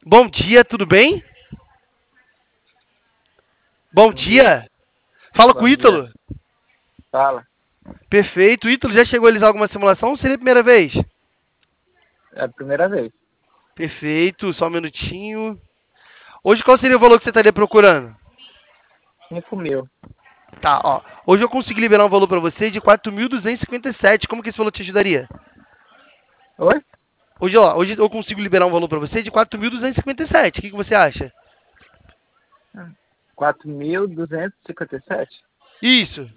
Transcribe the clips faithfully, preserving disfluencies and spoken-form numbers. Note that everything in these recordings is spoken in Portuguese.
Bom dia, tudo bem? Bom Bom dia, dia. Fala com o bom dia. Ítalo. Fala. Perfeito. Ítalo, já chegou a realizar alguma simulação ou seria a primeira vez? É a primeira vez. Perfeito, só um minutinho. Hoje qual seria o valor que você estaria procurando? Cinco mil. Tá, ó. Hoje eu consegui liberar um valor para você de quatro mil duzentos e cinquenta e sete. Como que esse valor te ajudaria? Oi? Hoje, ó, hoje eu consigo liberar um valor para você de quatro mil duzentos e cinquenta e sete. O que que você acha? Quatro mil duzentos e cinquenta e sete? Isso.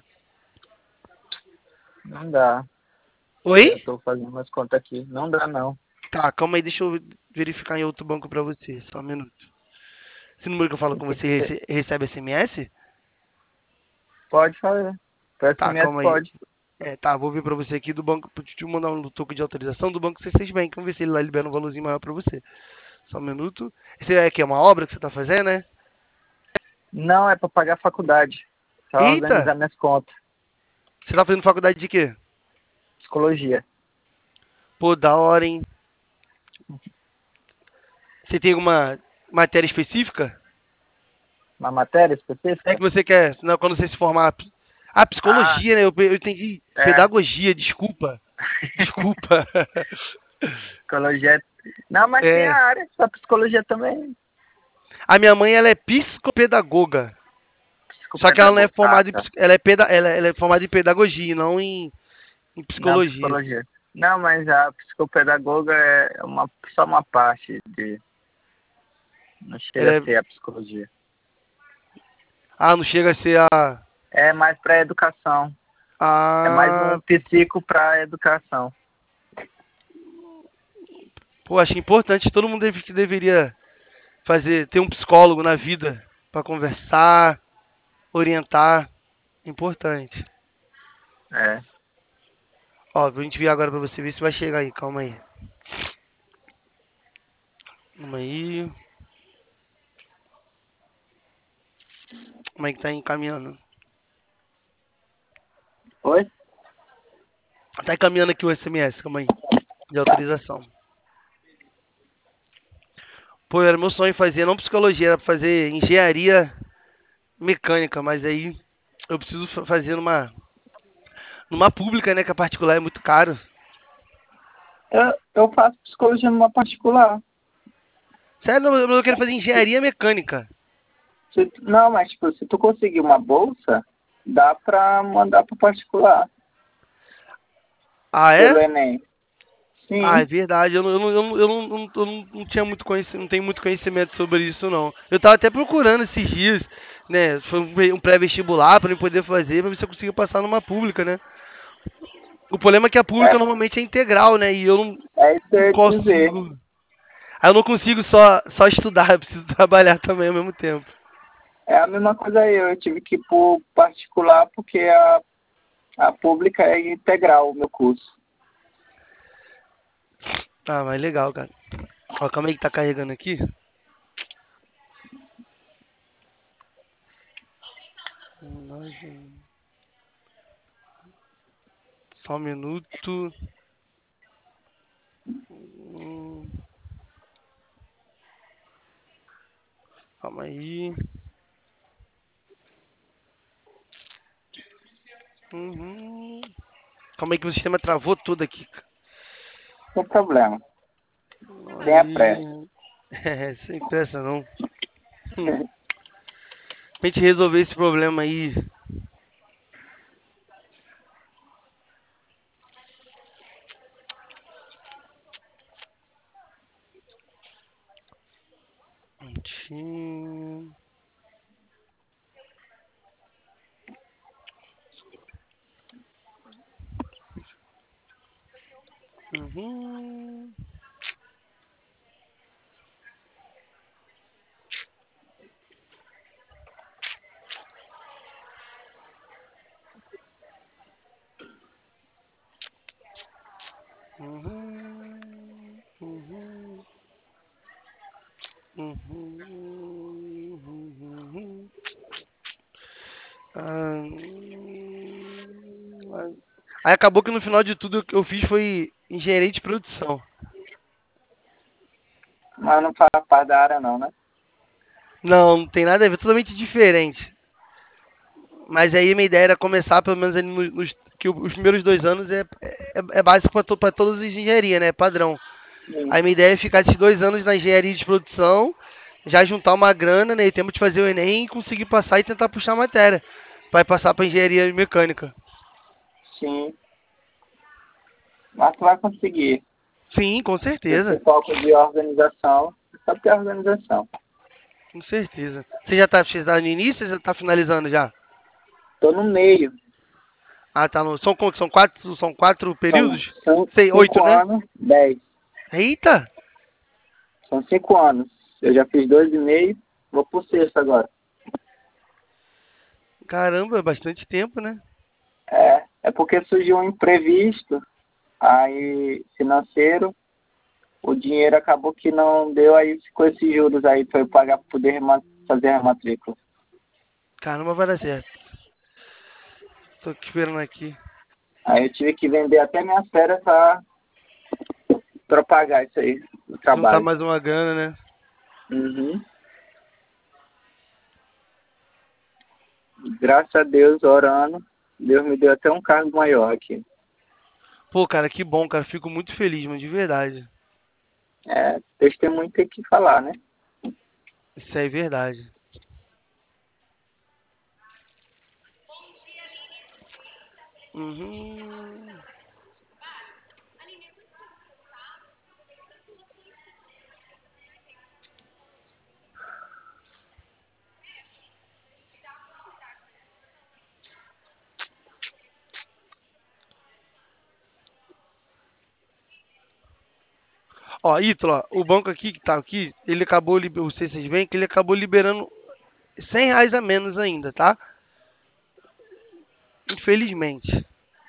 Não dá. Oi? Eu tô fazendo umas contas aqui. Não dá, não. Tá, calma aí, deixa eu verificar em outro banco para você. Só um minuto. Esse número que eu falo Tem com que você ser- rece- recebe S M S? Pode fazer. Para Tá, S M S calma aí. pode. É, tá, vou ver pra você aqui do banco, deixa eu mandar um token de autorização do banco C seis Bank, vamos ver se ele lá libera um valorzinho maior pra você. Só um minuto. Esse é aqui, é uma obra que você tá fazendo, né? Não, é para pagar a faculdade. Para Eita! organizar minhas contas. Você tá fazendo faculdade de quê? Psicologia. Pô, da hora, hein? Você tem alguma matéria específica? Uma matéria É que específica? você quer, não, quando você se formar. Ah, Ah, psicologia, né? Eu, eu entendi. é. Pedagogia, desculpa. Desculpa. Psicologia. é- Não, mas tem a É. área da psicologia também. A minha mãe, ela é psicopedagoga. Só que ela não é Psicopedagogo. Ah, formada em, tá. ps- ela é, peda, ela, ela é formada em pedagogia, não em, em Não, psicologia. psicologia. Não, mas a psicopedagoga é uma, só uma parte de. Não chega Ela a é, ser a psicologia. ah, não chega a ser a. É mais para educação. É mais Ah, um psico para educação. pô, acho importante. Todo mundo deve, que deveria fazer, ter um psicólogo na vida pra conversar, orientar. Importante. É. Ó, vou enviar agora pra você ver se vai chegar aí. Calma aí. Calma aí. Como é que tá encaminhando? Oi? Tá encaminhando aqui o S M S, calma aí. De autorização. Pô, era meu sonho fazer, não psicologia, era pra fazer engenharia mecânica, mas aí eu preciso fa- fazer numa, numa pública, né? Que a particular é muito caro. Eu, eu faço psicologia numa particular. Sério, não, eu quero fazer engenharia mecânica. Se tu- não, mas tipo, se tu conseguir uma bolsa, dá pra mandar pro particular, Ah, pelo é? Enem. Ah, é Sim. verdade. Eu não, eu não, eu não, eu não, eu não, eu não- não tinha muito conhecimento, não tenho muito conhecimento sobre isso, não. Eu tava até procurando esses dias, né? Foi um pre- um pré-vestibular para eu poder fazer, pra ver se eu conseguia passar numa pública, né? O problema é que a pública É, normalmente é integral, né? E eu não, é isso que eu não ia te dizer. consigo. Aí eu não consigo só, só estudar, eu preciso trabalhar também ao mesmo tempo. É a mesma coisa aí, eu tive que ir pro particular porque a, a pública é integral o meu curso. Ah, mas legal, cara. Ó, calma aí que tá carregando aqui. Só um minuto. Hum, Calma aí. Uhum. Calma aí que o sistema travou tudo aqui. Sem problema. Tenha pressa. Aí. É, sem pressa não. Hum. Pra gente resolver esse problema aí. Prontinho. Uhum. Uhum. Uhum. Uhum. Uhum. Ah, hum, Aí acabou que no final de tudo o que eu fiz foi engenharia de produção. Mas não faz parte da área não, né? Não, não tem nada a ver, totalmente diferente. Mas aí a minha ideia era começar, pelo menos ali nos, nos- que o- os primeiros dois anos é, é, é básico para to, pra todas as engenharias, né? Padrão. Sim. Aí minha ideia é ficar esses dois anos na engenharia de produção, já juntar uma grana, né? E tempo de fazer o Enem e conseguir passar e tentar puxar a matéria. Vai passar para engenharia mecânica. Sim. Mas tu vai conseguir. Sim, com Esse certeza. foco de organização. Sabe o que é organização? Com certeza. Você já tá, você tá no início ou já tá finalizando já? Tô no meio. Ah, tá no. São quantos? São quatro, são quatro São, períodos? são Sei, oito, cinco né? anos, dez. Eita! São cinco anos. Eu já fiz dois e meio. Vou pro sexto agora. Caramba, é bastante tempo, né? É, é porque surgiu um imprevisto aí financeiro. O dinheiro acabou que não deu, aí ficou esses juros aí para eu pagar para poder rema- fazer a matrícula. Caramba, vai dar certo. Tô aqui esperando aqui. Aí eu tive que vender até minhas férias para pagar isso aí, o Juntar trabalho. mais uma grana, né? Uhum. Graças a Deus, orando, Deus me deu até um cargo maior aqui. Pô, cara, que bom, cara. Fico muito feliz, mano, de verdade. É, testemunho tem que falar, né? Isso aí é verdade. Uhum. Ó, Ítalo, ó, o banco aqui que tá aqui, ele acabou, liber- o C seis Bank, ele acabou liberando cem reais a menos ainda, tá? Infelizmente.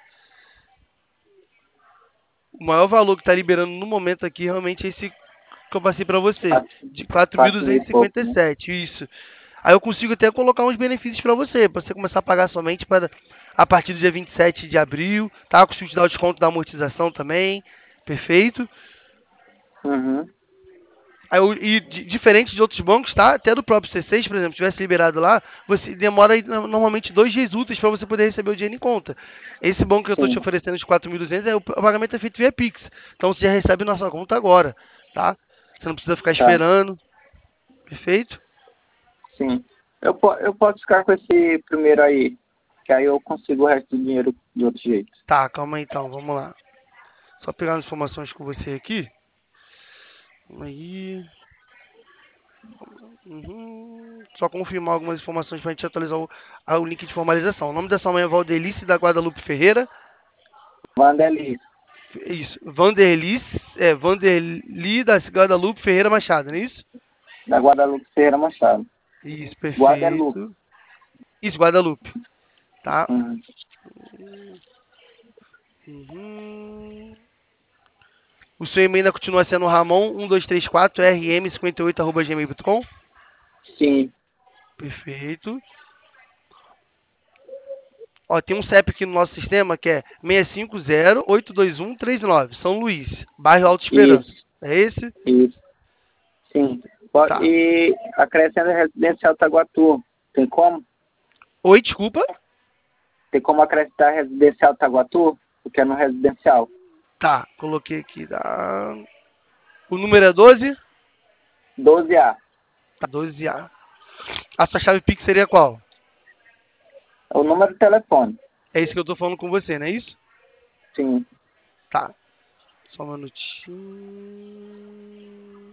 O maior valor que tá liberando no momento aqui realmente é esse que eu passei pra você, de quatro mil Quatro mil duzentos e e e pouco, cinquenta e né? sete, isso. Aí eu consigo até colocar uns benefícios pra você, pra você começar a pagar somente para a partir do dia vinte e sete de abril, tá? Eu consigo te dar o desconto da amortização também, perfeito? Uhum. Aí eu- e di- diferente de outros bancos, tá? Até do próprio C seis, por exemplo, tivesse liberado lá, você demora aí, no- normalmente dois dias úteis para você poder receber o dinheiro em conta. Esse banco que eu estou te Sim, oferecendo de quatro mil e duzentos, é, o o pagamento é feito via Pix. Então você já recebe na sua conta agora, tá? Você não precisa ficar tá. esperando, perfeito? Sim. Eu, po- eu posso ficar com esse primeiro aí, que aí eu consigo o resto do dinheiro de outro jeito. Tá, calma aí então, vamos lá. Só pegar as informações com você aqui. Aí. Uhum. Só confirmar algumas informações para a gente atualizar o, a- o link de formalização. O nome dessa mãe é Valdelice da Guadalupe Ferreira. Vandelis, Isso. Vanderlis, é, Vanderli da Guadalupe Ferreira Machado, não é isso? da Guadalupe Ferreira Machado. Isso, Guadalupe. perfeito. Isso, Guadalupe. Tá. Uhum. Uhum. O seu e-mail ainda continua sendo ramon um dois três quatro r m cinquenta e oito arroba gmail ponto com? Sim, Perfeito. Ó, tem um C E P aqui no nosso sistema que é seis cinco zero oito dois um três nove, São Luís, bairro Alto Esperança. isso, É esse? isso. Sim. Po- Tá. E acrescenta residencial Taguatu. Tem como? Oi, desculpa. Tem como acrescentar residencial Taguatu? Porque é no residencial. Tá, coloquei aqui. Tá. O número é doze? doze A. Tá, doze A. A sua chave Pix seria qual? É o número do telefone. É isso que eu tô falando com você, não é isso? Sim. Tá. Só um minutinho.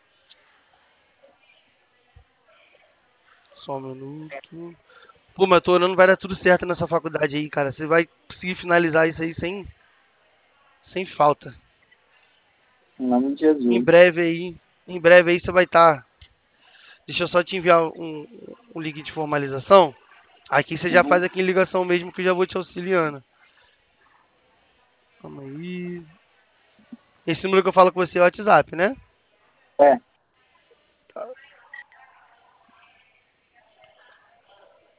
Só um minuto. Pô, mas eu tô orando, vai dar tudo certo nessa faculdade aí, cara. Você vai conseguir finalizar isso aí sem, sem falta. Em nome de Em Jesus. breve aí, em breve aí você vai estar. Deixa eu só te enviar um, um link de formalização. Aqui você já faz Uhum. aqui em ligação mesmo que eu já vou te auxiliando. Calma aí. Esse número que eu falo com você é o WhatsApp, né? É.